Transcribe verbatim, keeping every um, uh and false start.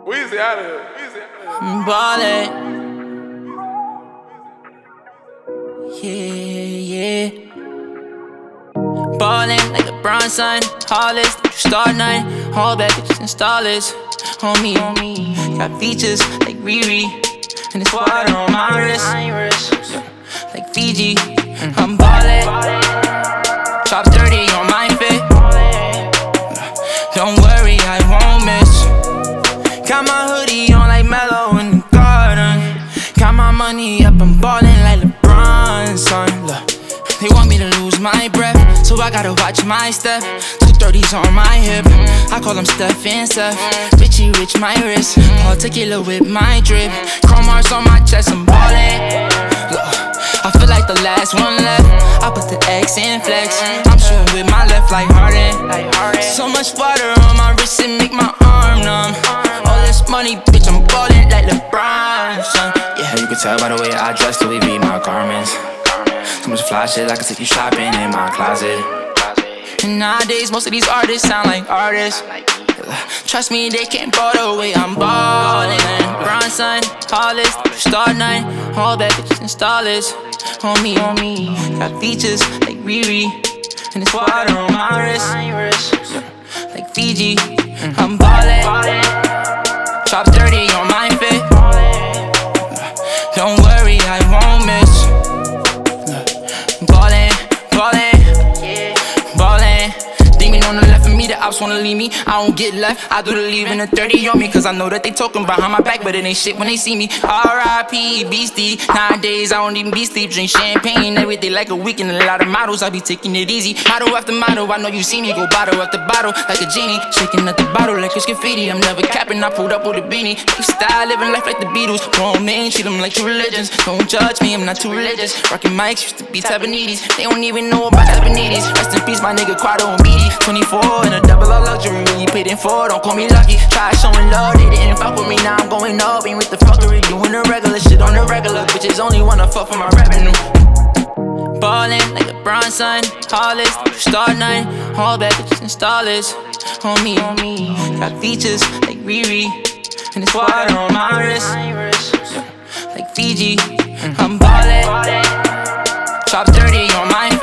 Weezy out of here. Weezy out of here. Ballin'. Yeah, yeah. Ballin' like LeBron, son. Hollis, you start nine. All bad bitches install this. On me, on me. Got features like Riri. And it's water on my wrist. Like Fiji. I'm ballin'. Chop thirty on my fit. Don't worry, I won't miss. Got my hoodie on like Mellow in the garden. Got my money up, I'm ballin' like LeBron, son. Look, they want me to lose my breath, so I gotta watch my step. Two thirties on my hip, I call them Steph and Steph. Richie rich my wrist, particular with my drip. Chrome hearts on my chest, I'm ballin'. Look, I feel like the last one left. I put the X in flex. I'm shooting with my left like Harden. So much water on my wrist, it make my arm numb. All this money, bitch, I'm ballin' like LeBron, son. Yeah, you can tell by the way I dress, Louis V my garments. So much fly shit, I can take you shopping in my closet. And nowadays, most of these artists sound like artists. Trust me, they can't ball the way I'm ballin'. LeBron, son, Hollis, start nine. All bad bitches install this. On me, on me. Got features like Riri. And it's water on my wrist. Like Fiji. I'm ballin'. Chop thirty on my fit. Don't worry, I won't miss. Ballin', ballin', ballin'. Demon on the left of me, the ops wanna leave me. I don't get left, I do the leaving a thirty on me. Cause I know that they talking behind my back, but it ain't shit when they see me. R I P Beastie. Nowadays I don't even be sleep, drink champagne every day like a weekend. A lot of models, I be taking it easy. Model after model, I know you see me. Go bottle after bottle like a genie. Shaking at the bottle like it's graffiti. I'm never capping, I pulled up with a beanie. Lifestyle, living life like the Beatles. Grown men, treat them like true religions. Don't judge me, I'm not too religious. Rockin' mics, used to be Tabanetes. They don't even know about Tabanetes. Rest in peace, my nigga Quado and Beatty. twenty-four in a double R luxury, really paid in for. Don't call me lucky. Try showing love, they didn't fuck with me. Now I'm going up, ain't with the fuckery. Doing the regular shit on the regular. Bitches only wanna fuck for my revenue. Ballin' like LeBron, son. Hollis, start nine. All bad bitches install this. On me, on me. Got features like Riri. And it's water on my wrist. Like Fiji. I'm ballin'. Chop thirty on my